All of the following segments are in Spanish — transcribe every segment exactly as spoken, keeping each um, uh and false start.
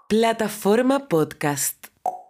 Plataforma Podcast.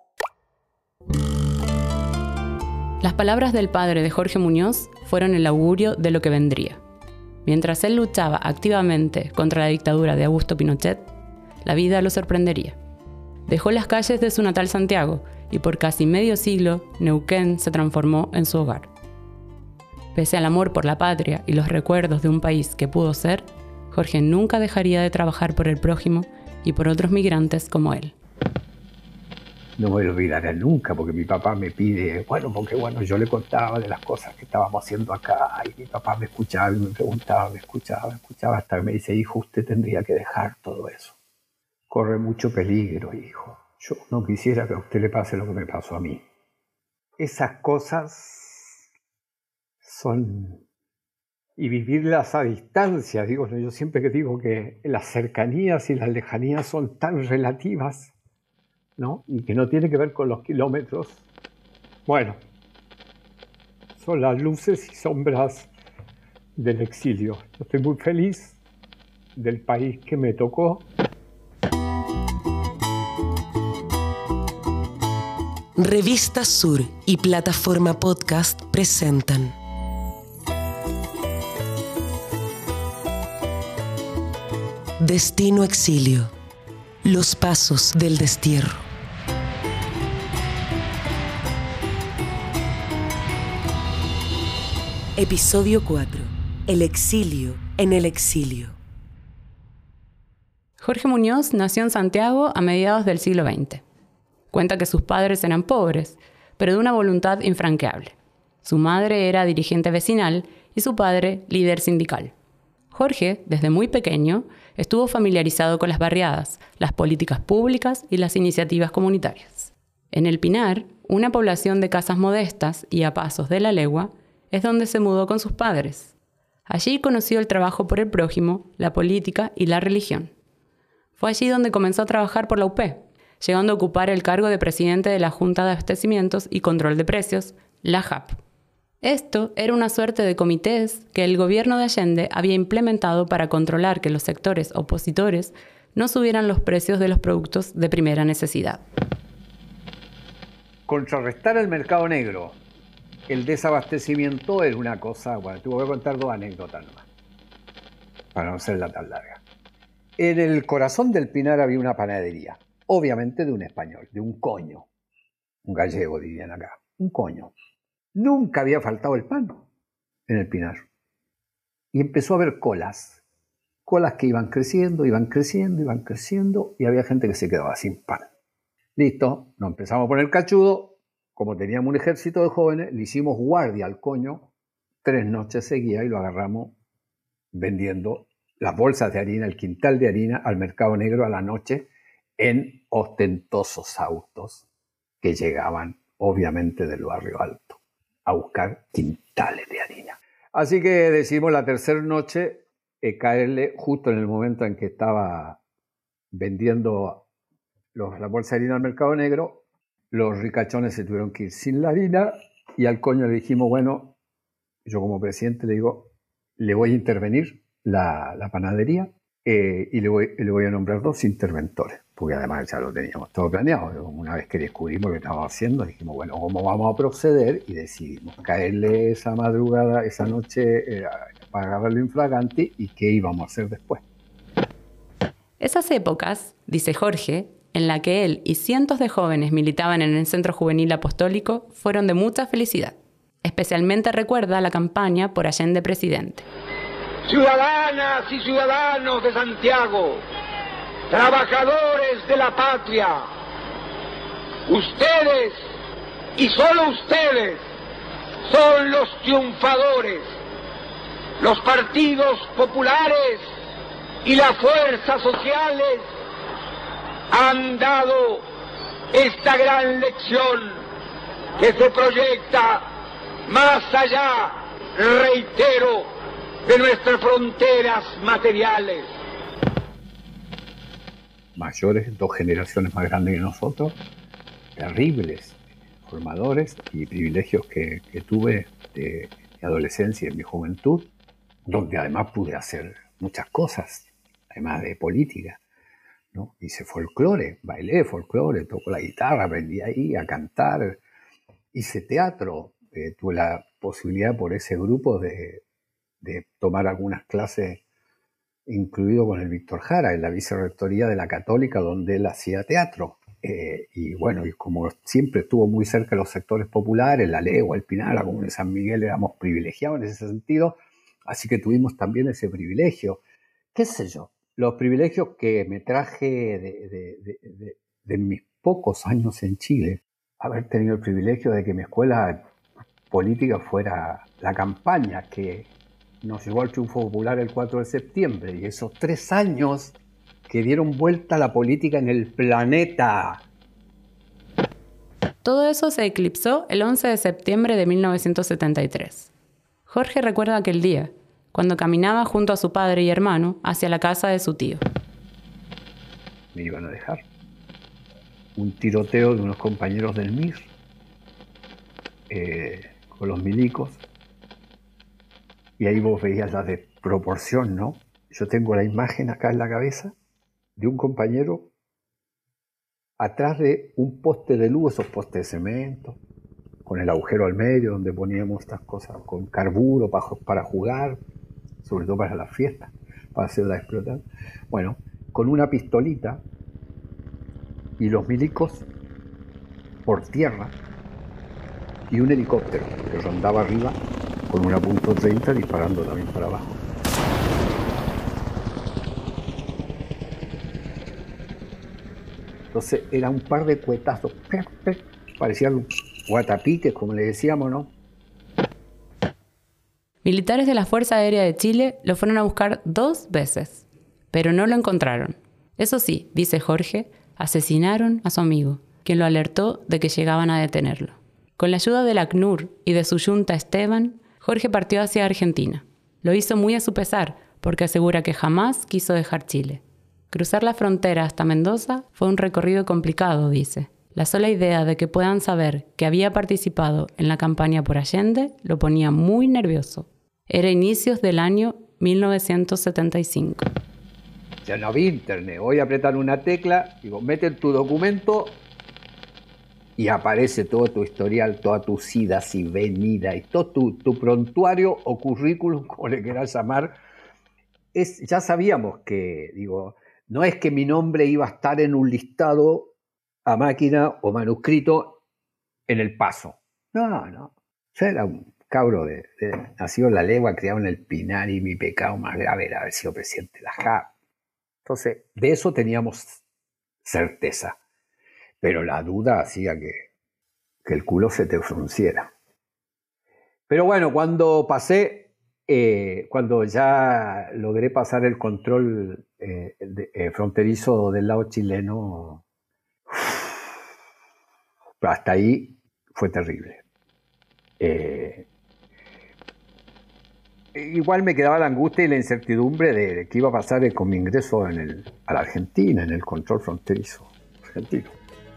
Las palabras del padre de Jorge Muñoz fueron el augurio de lo que vendría. Mientras él luchaba activamente contra la dictadura de Augusto Pinochet, la vida lo sorprendería. Dejó las calles de su natal Santiago y por casi medio siglo Neuquén se transformó en su hogar. Pese al amor por la patria y los recuerdos de un país que pudo ser, Jorge nunca dejaría de trabajar por el prójimo y por otros migrantes como él. No me lo olvidaré nunca, porque mi papá me pide, bueno, porque bueno, yo le contaba de las cosas que estábamos haciendo acá, y mi papá me escuchaba y me preguntaba, me escuchaba, me escuchaba, hasta que me dice, hijo, usted tendría que dejar todo eso. Corre mucho peligro, hijo. Yo no quisiera que a usted le pase lo que me pasó a mí. Esas cosas son... Y vivirlas a distancia, digo, yo siempre que digo que las cercanías y las lejanías son tan relativas, ¿no? Y que no tiene que ver con los kilómetros. Bueno, son las luces y sombras del exilio. Yo estoy muy feliz del país que me tocó. Revista Sur y Plataforma Podcast presentan Destino Exilio. Los pasos del destierro. Episodio cuatro. El exilio en el exilio. Jorge Muñoz nació en Santiago a mediados del siglo veinte. Cuenta que sus padres eran pobres, pero de una voluntad infranqueable. Su madre era dirigente vecinal y su padre líder sindical. Jorge, desde muy pequeño, estuvo familiarizado con las barriadas, las políticas públicas y las iniciativas comunitarias. En El Pinar, una población de casas modestas y a pasos de la legua, es donde se mudó con sus padres. Allí conoció el trabajo por el prójimo, la política y la religión. Fue allí donde comenzó a trabajar por la U P, llegando a ocupar el cargo de presidente de la Junta de Abastecimientos y Control de Precios, la J A P. Esto era una suerte de comités que el gobierno de Allende había implementado para controlar que los sectores opositores no subieran los precios de los productos de primera necesidad. Contrarrestar el mercado negro, el desabastecimiento era una cosa... Bueno, te voy a contar dos anécdotas nomás, para no hacerla tan larga. En el corazón del Pinar había una panadería, obviamente de un español, de un coño, un gallego dirían acá, un coño. Nunca había faltado el pan en el Pinar. Y empezó a haber colas. Colas que iban creciendo, iban creciendo, iban creciendo, y había gente que se quedaba sin pan. Listo, nos empezamos a poner cachudo. Como teníamos un ejército de jóvenes, le hicimos guardia al coño tres noches seguidas y lo agarramos vendiendo las bolsas de harina, el quintal de harina al mercado negro a la noche en ostentosos autos que llegaban obviamente del barrio alto a buscar quintales de harina. Así que decidimos la tercera noche eh, caerle justo en el momento en que estaba vendiendo los, la bolsa de harina al mercado negro. Los ricachones se tuvieron que ir sin la harina y al coño le dijimos, bueno, yo como presidente le digo, le voy a intervenir la, la panadería eh, y le voy, le voy a nombrar dos interventores, porque además ya lo teníamos todo planeado. Una vez que descubrimos lo que estábamos haciendo, dijimos, bueno, ¿cómo vamos a proceder? Y decidimos caerle esa madrugada, esa noche, eh, para agarrarlo infragante y qué íbamos a hacer después. Esas épocas, dice Jorge, en la que él y cientos de jóvenes militaban en el Centro Juvenil Apostólico, fueron de mucha felicidad. Especialmente recuerda la campaña por Allende presidente. Ciudadanas y ciudadanos de Santiago, trabajadores de la patria, ustedes y solo ustedes son los triunfadores. Los partidos populares y las fuerzas sociales han dado esta gran lección que se proyecta más allá, reitero, de nuestras fronteras materiales. Mayores, dos generaciones más grandes que nosotros, terribles formadores y privilegios que, que tuve de mi adolescencia y en mi juventud, donde además pude hacer muchas cosas, además de política. ¿no? Hice folclore, bailé folclore, toco la guitarra, aprendí ahí a cantar, hice teatro, eh, tuve la posibilidad por ese grupo de, de tomar algunas clases, incluido con el Víctor Jara, en la vicerrectoría de la Católica, donde él hacía teatro. Eh, y bueno, y como siempre estuvo muy cerca de los sectores populares, La Legua, El Pinar, la Comuna de San Miguel, éramos privilegiados en ese sentido, así que tuvimos también ese privilegio. ¿Qué sé yo? Los privilegios que me traje de, de, de, de, de mis pocos años en Chile, haber tenido el privilegio de que mi escuela política fuera la campaña que nos llevó al triunfo popular el cuatro de septiembre, y esos tres años que dieron vuelta a la política en el planeta. Todo eso se eclipsó el once de septiembre de mil novecientos setenta y tres. Jorge recuerda aquel día, cuando caminaba junto a su padre y hermano hacia la casa de su tío. Me iban a dejar. Un tiroteo de unos compañeros del M I R, eh, con los milicos. Y ahí vos veías la desproporción, ¿no? Yo tengo la imagen acá en la cabeza de un compañero atrás de un poste de luz, esos postes de cemento, con el agujero al medio donde poníamos estas cosas, con carburo para, para jugar, sobre todo para las fiestas, para hacerlas explotar. Bueno, con una pistolita y los milicos por tierra y un helicóptero que rondaba arriba con una punto treinta disparando también para abajo. Entonces era un par de cuetazos, parecían guatapiques, como le decíamos, ¿no? Militares de la Fuerza Aérea de Chile lo fueron a buscar dos veces, pero no lo encontraron. Eso sí, dice Jorge, asesinaron a su amigo, quien lo alertó de que llegaban a detenerlo. Con la ayuda del ACNUR y de su yunta Esteban, Jorge partió hacia Argentina. Lo hizo muy a su pesar, porque asegura que jamás quiso dejar Chile. Cruzar la frontera hasta Mendoza fue un recorrido complicado, dice. La sola idea de que puedan saber que había participado en la campaña por Allende lo ponía muy nervioso. Era inicios del año mil novecientos setenta y cinco. Ya no había internet. Voy a apretar una tecla, digo, mete tu documento y aparece todo tu historial, todas tus idas y venidas y todo tu, tu prontuario o currículum, como le quieras llamar. Es, ya sabíamos que, digo, no es que mi nombre iba a estar en un listado a máquina o manuscrito en El Paso. No, no. Yo era un cabro de, de nacido en La Legua, criado en El Pinar, y mi pecado más grave era haber sido presidente de la J A P. Entonces, de eso teníamos certeza. Pero la duda hacía que, que el culo se te frunciera. Pero bueno, cuando pasé... Eh, cuando ya logré pasar el control eh, de, eh, fronterizo del lado chileno, hasta ahí fue terrible. Eh, igual me quedaba la angustia y la incertidumbre de, de qué iba a pasar con mi ingreso en el, a la Argentina, en el control fronterizo argentino.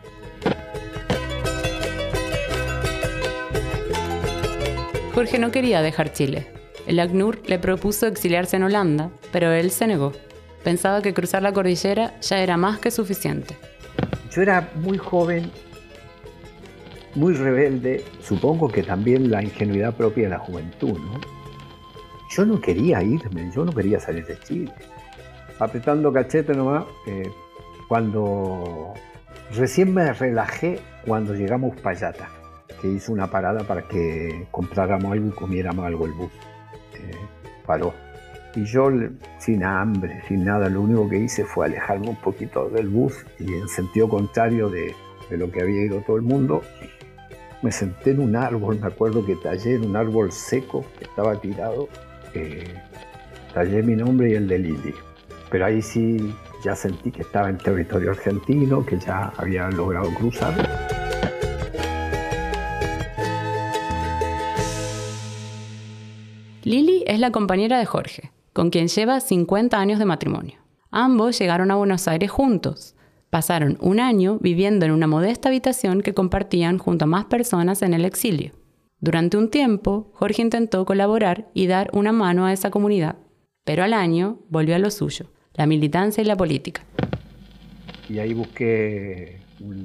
Jorge no quería dejar Chile. El ACNUR le propuso exiliarse en Holanda, pero él se negó. Pensaba que cruzar la cordillera ya era más que suficiente. Yo era muy joven, muy rebelde, supongo que también la ingenuidad propia de la juventud, ¿no? Yo no quería irme, yo no quería salir de Chile. Apretando cachete nomás, eh, cuando recién me relajé cuando llegamos a Uspallata, que hizo una parada para que compráramos algo y comiéramos algo el bus. Eh, paró. Y yo, sin hambre, sin nada, lo único que hice fue alejarme un poquito del bus y en sentido contrario de, de lo que había ido todo el mundo, me senté en un árbol, me acuerdo que tallé en un árbol seco que estaba tirado, eh, tallé mi nombre y el de Lili. Pero ahí sí ya sentí que estaba en territorio argentino, que ya había logrado cruzar. Lili es la compañera de Jorge, con quien lleva cincuenta años de matrimonio. Ambos llegaron a Buenos Aires juntos. Pasaron un año viviendo en una modesta habitación que compartían junto a más personas en el exilio. Durante un tiempo, Jorge intentó colaborar y dar una mano a esa comunidad, pero al año volvió a lo suyo, la militancia y la política. y ahí busqué un,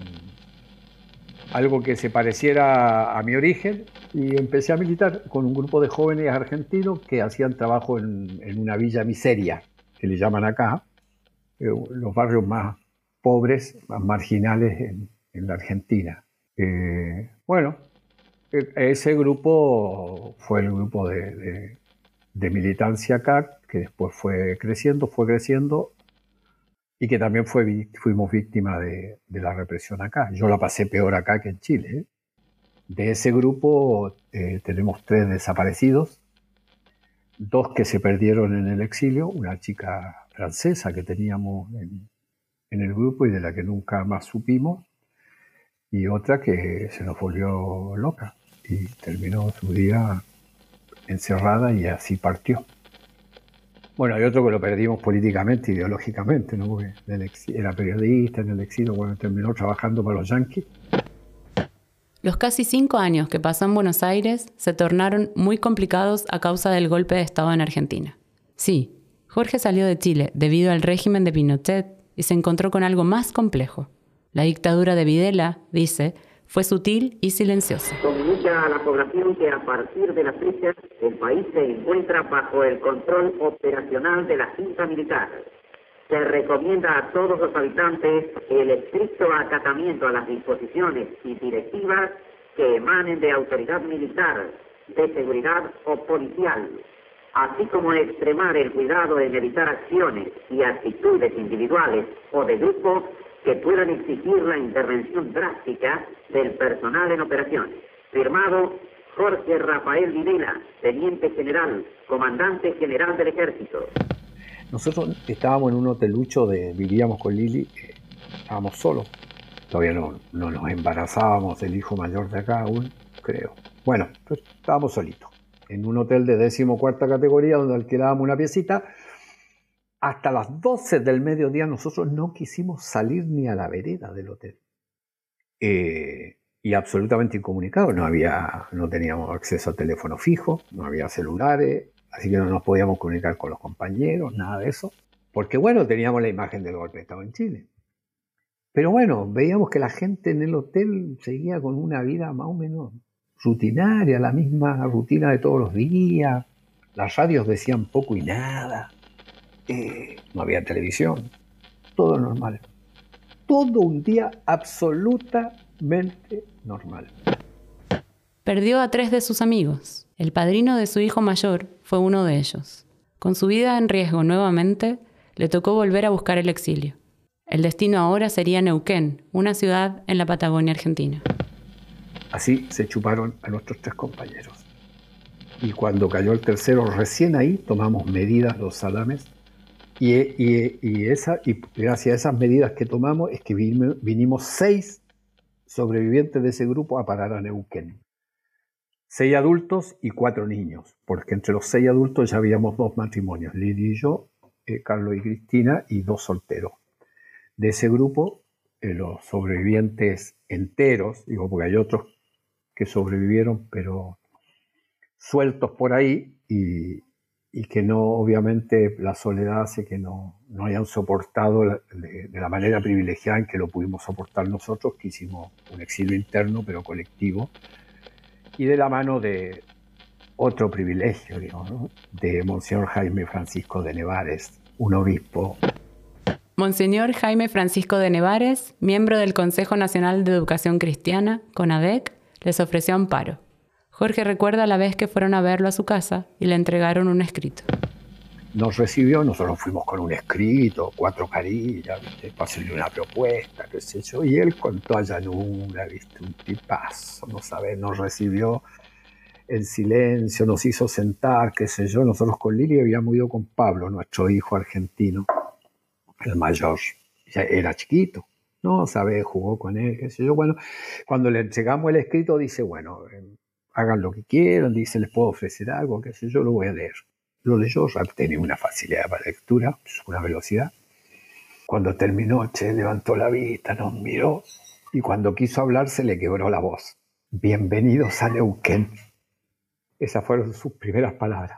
algo que se pareciera a mi origen y empecé a militar con un grupo de jóvenes argentinos que hacían trabajo en, en una villa miseria, que le llaman acá, eh, los barrios más pobres, más marginales en, en la Argentina. Eh, bueno, ese grupo fue el grupo de, de, de militancia acá, que después fue creciendo, fue creciendo, y que también fue, fuimos víctimas de, de la represión acá. Yo la pasé peor acá que en Chile, ¿eh? De ese grupo eh, tenemos tres desaparecidos, dos que se perdieron en el exilio, una chica francesa que teníamos en, en el grupo y de la que nunca más supimos, y otra que se nos volvió loca y terminó su día encerrada y así partió. Bueno, hay otro que lo perdimos políticamente, ideológicamente, ¿no? Porque era periodista en el exilio, bueno, terminó trabajando para los yanquis. Los casi cinco años que pasó en Buenos Aires se tornaron muy complicados a causa del golpe de Estado en Argentina. Sí, Jorge salió de Chile debido al régimen de Pinochet y se encontró con algo más complejo. La dictadura de Videla, dice, fue sutil y silenciosa. Comunica a la población que a partir de la fecha el país se encuentra bajo el control operacional de la Junta Militar. Se recomienda a todos los habitantes el estricto acatamiento a las disposiciones y directivas que emanen de autoridad militar, de seguridad o policial, así como extremar el cuidado en evitar acciones y actitudes individuales o de grupo que puedan exigir la intervención drástica del personal en operaciones. Firmado Jorge Rafael Videla, Teniente General, Comandante General del Ejército. Nosotros estábamos en un hotelucho, de, vivíamos con Lili, eh, estábamos solos. Todavía no, no nos embarazábamos del hijo mayor de acá aún, creo. Bueno, pues estábamos solitos, en un hotel de decimocuarta categoría donde alquilábamos una piecita. Hasta las doce del mediodía nosotros no quisimos salir ni a la vereda del hotel. Eh, y absolutamente incomunicados, no había, no teníamos acceso a teléfono fijo, no había celulares, así que no nos podíamos comunicar con los compañeros, nada de eso. Porque bueno, teníamos la imagen del golpe de Estado en Chile. Pero bueno, veíamos que la gente en el hotel seguía con una vida más o menos rutinaria, la misma rutina de todos los días. Las radios decían poco y nada. Eh, no había televisión, todo normal. Todo un día absolutamente normal. Perdió a tres de sus amigos. El padrino de su hijo mayor fue uno de ellos. Con su vida en riesgo nuevamente, le tocó volver a buscar el exilio. El destino ahora sería Neuquén, una ciudad en la Patagonia Argentina. Así se chuparon a nuestros tres compañeros. Y cuando cayó el tercero, recién ahí tomamos medidas los salames. Y, y, y, esa, y gracias a esas medidas que tomamos es que vinimos, vinimos seis sobrevivientes de ese grupo a parar a Neuquén. Seis adultos y cuatro niños, porque entre los seis adultos ya habíamos dos matrimonios, Lidia y yo, eh, Carlos y Cristina, y dos solteros. De ese grupo, eh, los sobrevivientes enteros, digo porque hay otros que sobrevivieron, pero sueltos por ahí, y, y que no, obviamente, la soledad hace que no, no hayan soportado la, de, de la manera privilegiada en que lo pudimos soportar nosotros, que hicimos un exilio interno, pero colectivo, y de la mano de otro privilegio, digamos, ¿no? De Monseñor Jaime Francisco de Nevares, un obispo. Monseñor Jaime Francisco de Nevares, miembro del Consejo Nacional de Educación Cristiana, CONADEC, les ofreció amparo. Jorge recuerda la vez que fueron a verlo a su casa y le entregaron un escrito. Nos recibió, nosotros fuimos con un escrito, cuatro carillas, para hacerle una propuesta, qué sé yo, y él con toda llanura, ¿viste? Un tipazo, no sabes, nos recibió en silencio, nos hizo sentar, qué sé yo. Nosotros con Lili habíamos ido con Pablo, nuestro hijo argentino, el mayor, ya era chiquito, no sabes, jugó con él, qué sé yo. Bueno, cuando le entregamos el escrito dice, bueno, eh, hagan lo que quieran, dice, les puedo ofrecer algo, qué sé yo, lo voy a leer. Lo leyó, tenía una facilidad para lectura, una velocidad. Cuando terminó, che, levantó la vista, nos miró, y cuando quiso hablar se le quebró la voz. Bienvenidos a Neuquén. Esas fueron sus primeras palabras.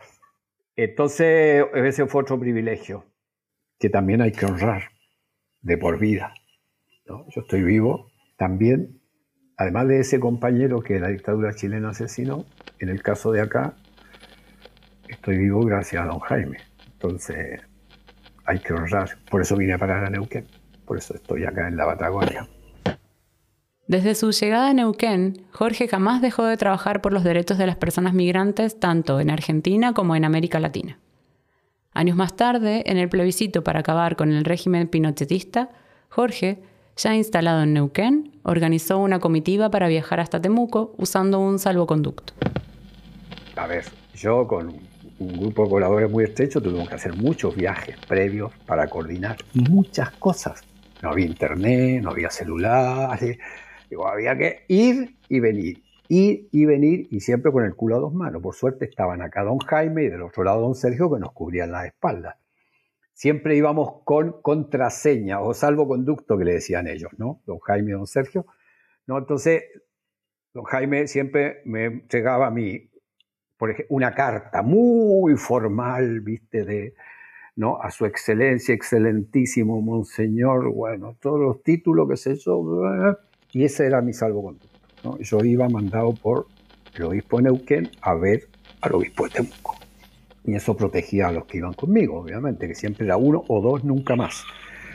Entonces, ese fue otro privilegio que también hay que honrar de por vida. ¿no? Yo estoy vivo también, además de ese compañero que la dictadura chilena asesinó, en el caso de acá, estoy vivo gracias a don Jaime. Entonces, hay que honrar. Por eso vine a parar a Neuquén. Por eso estoy acá en la Patagonia. Desde su llegada a Neuquén, Jorge jamás dejó de trabajar por los derechos de las personas migrantes, tanto en Argentina como en América Latina. Años más tarde, en el plebiscito para acabar con el régimen pinochetista, Jorge, ya instalado en Neuquén, organizó una comitiva para viajar hasta Temuco usando un salvoconducto. A ver, yo con un grupo de colaboradores muy estrecho tuvimos que hacer muchos viajes previos para coordinar muchas cosas. No había internet, no había celulares, digo, había que ir y venir, ir y venir, y siempre con el culo a dos manos. Por suerte estaban acá don Jaime y del otro lado don Sergio, que nos cubrían las espaldas. Siempre íbamos con contraseña o salvoconducto, que le decían ellos, ¿no? Don Jaime y don Sergio. ¿No? Entonces, don Jaime siempre me entregaba a mí, por ejemplo, una carta muy formal, ¿viste? De, ¿no? A su excelencia, excelentísimo monseñor, bueno, todos los títulos, qué sé yo, y ese era mi salvoconducto, ¿no? Yo iba mandado por el obispo de Neuquén a ver al obispo de Temuco. Y eso protegía a los que iban conmigo, obviamente, que siempre era uno o dos, nunca más.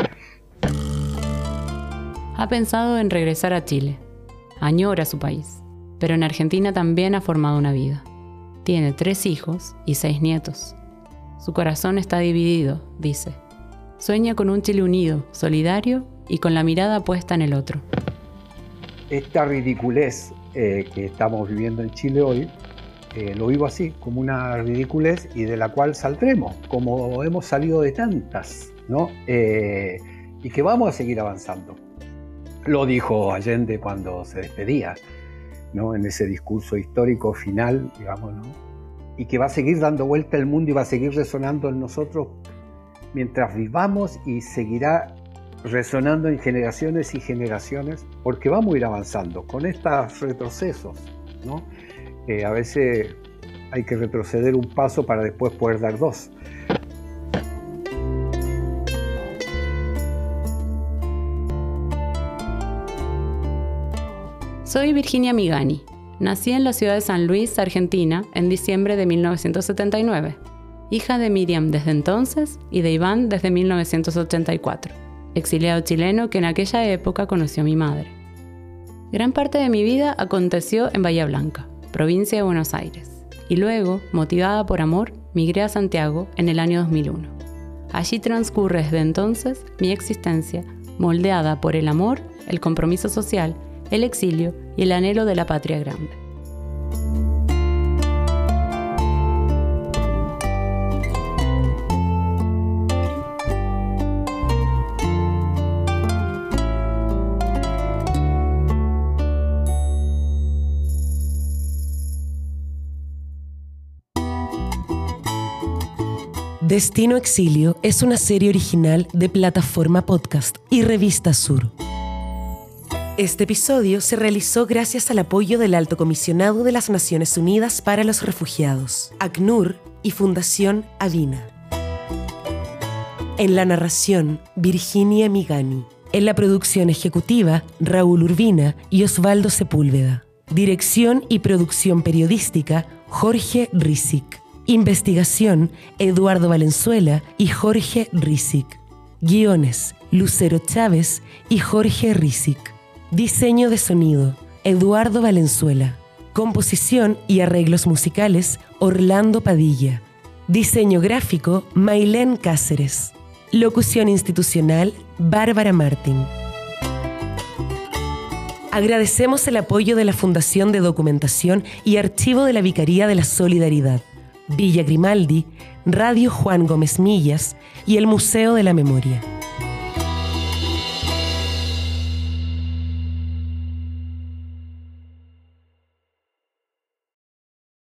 Ha pensado en regresar a Chile. Añora su país, pero en Argentina también ha formado una vida. Tiene tres hijos y seis nietos. Su corazón está dividido, dice. Sueña con un Chile unido, solidario y con la mirada puesta en el otro. Esta ridiculez eh, que estamos viviendo en Chile hoy, eh, lo vivo así, como una ridiculez y de la cual saldremos, como hemos salido de tantas, ¿no? Eh, y que vamos a seguir avanzando. Lo dijo Allende cuando se despedía, ¿no? En ese discurso histórico final, digamos, ¿no? Y que va a seguir dando vuelta el mundo y va a seguir resonando en nosotros mientras vivamos, y seguirá resonando en generaciones y generaciones, porque vamos a ir avanzando con estos retrocesos, ¿no? Eh, a veces hay que retroceder un paso para después poder dar dos. Soy Virginia Migani. Nací en la ciudad de San Luis, Argentina, en diciembre de mil novecientos setenta y nueve. Hija de Miriam desde entonces y de Iván desde mil novecientos ochenta y cuatro, exiliado chileno que en aquella época conoció a mi madre. Gran parte de mi vida aconteció en Bahía Blanca, provincia de Buenos Aires, y luego, motivada por amor, migré a Santiago en el año dos mil uno. Allí transcurre desde entonces mi existencia, moldeada por el amor, el compromiso social, el exilio y el anhelo de la patria grande. Destino Exilio es una serie original de Plataforma Podcast y Revista Sur. Este episodio se realizó gracias al apoyo del Alto Comisionado de las Naciones Unidas para los Refugiados, ACNUR y Fundación Avina. En la narración, Virginia Migani. En la producción ejecutiva, Raúl Urbina y Osvaldo Sepúlveda. Dirección y producción periodística, Jorge Rizik. Investigación, Eduardo Valenzuela y Jorge Rizik. Guiones, Lucero Chávez y Jorge Rizik. Diseño de sonido, Eduardo Valenzuela. Composición y arreglos musicales, Orlando Padilla. Diseño gráfico, Mailén Cáceres. Locución institucional, Bárbara Martín. Agradecemos el apoyo de la Fundación de Documentación y Archivo de la Vicaría de la Solidaridad, Villa Grimaldi, Radio Juan Gómez Millas y el Museo de la Memoria.